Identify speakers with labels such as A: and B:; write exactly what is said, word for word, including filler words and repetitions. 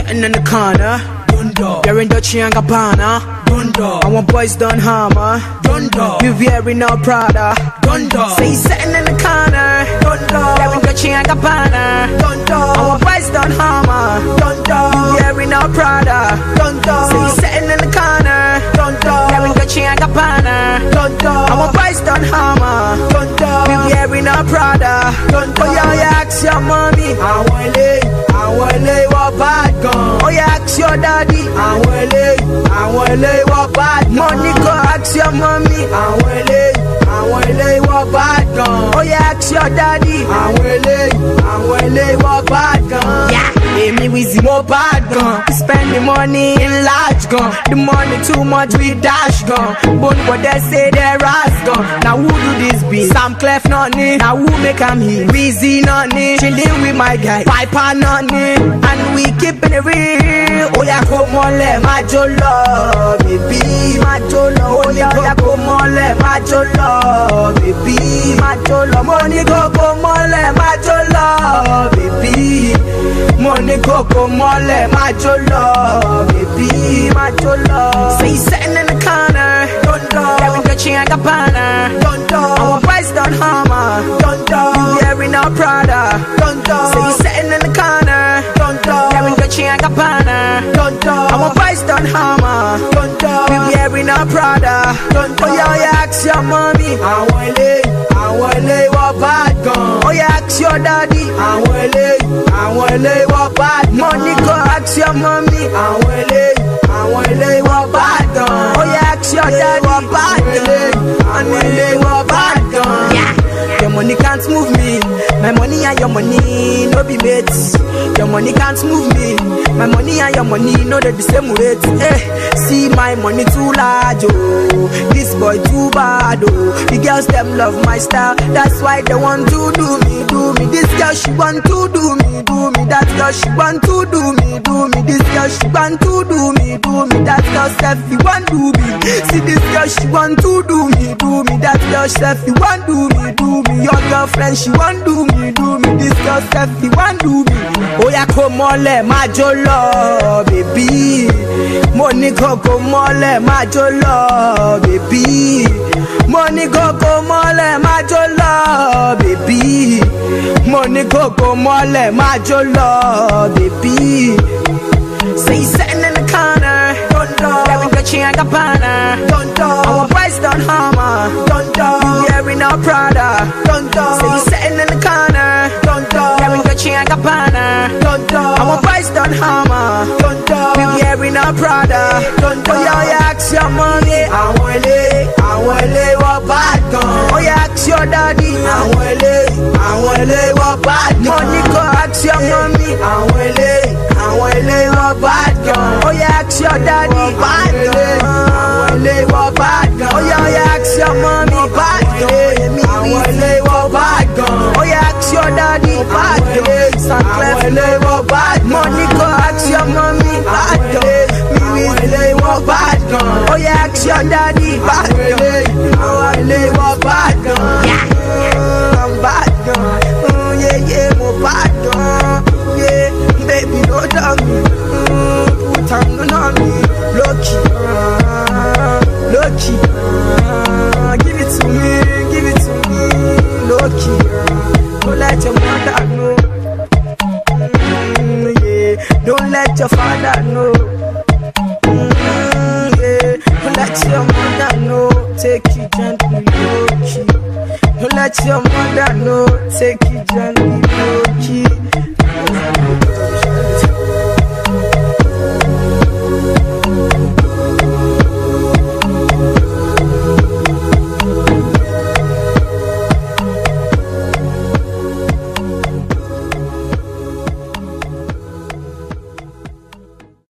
A: sitting in the corner.
B: Dundo.
A: Wearing Dolce and Gabbana.
B: Dundo.
A: I want boys done hammer.
B: Dundo.
A: You wearing no Prada.
B: Dundo.
A: Say he's sitting in the corner.
B: Dundo.
A: Wearing Dolce and Gabbana.
B: Dundo.
A: I want boys done hammer.
B: Dundo.
A: You wearing no Prada.
B: Dundo.
A: Say he's sitting in the corner.
B: Dundo.
A: Wearing Dolce and Gabbana.
B: Dundo.
A: I want boys done hammer.
B: Dundo.
A: You wearing no Prada.
B: Dundo.
A: Oh yeah, yeah, ask your mommy.
B: I want lay, I want lay what bad gun.
A: Oh yeah, ask your daddy.
B: I want lay, I want lay what bad gun.
A: Money go ask your mommy.
B: I want lay, I want lay what bad gun.
A: Oh yeah, ask your daddy.
B: I want lay, I want lay what bad gun.
A: Yeah, hey me Wizzy more bad gun. We spend the money in large gun. The money too much we dash gun. But what they say they ras gun. Now who do this be? Sam Clef nonny. Now who make him here? Wizzy nonny. Chilling with my guy Piper nonny. And we keeping it real. Oh yeah, come on let my jolo, baby, my jolo. Oh yeah, yeah, come on let my jolo, baby, my jolo. Money go come on let my jolo, baby. Money go come on let my jolo, baby, my jolo. Say he's sitting in the corner. Dundo. Wearing Dolce and Gabbana.
B: Dundo.
A: Our boys done hammer.
B: Dundo.
A: You wearing no Prada.
B: Dundo.
A: Say he's sitting in the corner.
B: Dundo.
A: Wearing Dolce and Gabbana.
B: Dundo.
A: Our boys done hammer.
B: Dundo.
A: We wearing no Prada.
B: Dundo.
A: Oh yeah, yeah, ask your mommy.
B: I want lay, I want lay what bad gun.
A: Oh yeah, ask your daddy.
B: I want lay, I want lay what bad gun.
A: Money go ask your mommy.
B: I want lay, I want lay what bad gun.
A: Oh yeah, ask your daddy.
B: What bad gun? I want lay what bad gun.
A: Yeah. Your money can't move me. My money and your money no be mates. Your money can't move me. My money and your money no they the same weight. Eh, see my money too large oh. This boy too bad oh. The girls them love my style. That's why they want to do me, do me. This girl she want to do me, do me. That girl she want to do me, do me. This girl she want to do me, do me. That girl self you want do me. See this girl she want to do me, do me. That girl self you want do me, do me. Your girlfriend she want do me, do me. This girl self you want do me. Oh yeah, come on let my jolo, baby. Money go come on let my jolo, baby. Money go come on let my jolo, baby. Money go come on let my jolo, baby. Say he's sitting in the corner.
B: Dundo.
A: Wearing Dolce and Gabbana.
B: Dundo.
A: Our boys done hammer.
B: Dundo.
A: You wearing no Prada.
B: Dundo.
A: Say he's sitting in the corner.
B: Dundo.
A: Wearing Dolce and Gabbana.
B: Dundo.
A: Our boys done hammer.
B: Dundo.
A: We wearing no Prada.
B: Dundo.
A: Oh yeah, yeah, ask your mommy.
B: I want lay, I want lay what bad gun.
A: Oh yeah, ask your daddy.
B: I want lay, I want lay what bad gun.
A: Money go ask your mommy.
B: I want lay, I want lay what bad gun.
A: Oh yeah, ask your daddy.
B: Bad gun. I want lay what bad gun.
A: Oh yeah, yeah, ask your mommy.
B: Bad gun. I want lay what bad gun.
A: Oh yeah, ask your daddy. Bad gun. Sam
B: I want
A: Clef.
B: lay what bad gun.
A: Money go ask your mommy. Bad gun.
B: I want lay what bad gun.
A: Oh yeah, ask your daddy. Bad
B: I want lay, I want lay what bad gun.
A: Yeah, I'm bad gun. Mm, yeah, yeah, more bad gun. Yeah, baby, don't tell me. Mm, put on on me. Lucky, uh, lucky. Uh, give it to me, give it to me. Lucky, uh, don't let your mother know. Mm, yeah, don't let your father know. Mm, yeah, don't let your mother know. Take it gently, low key. Don't let your mother know. Take it gently.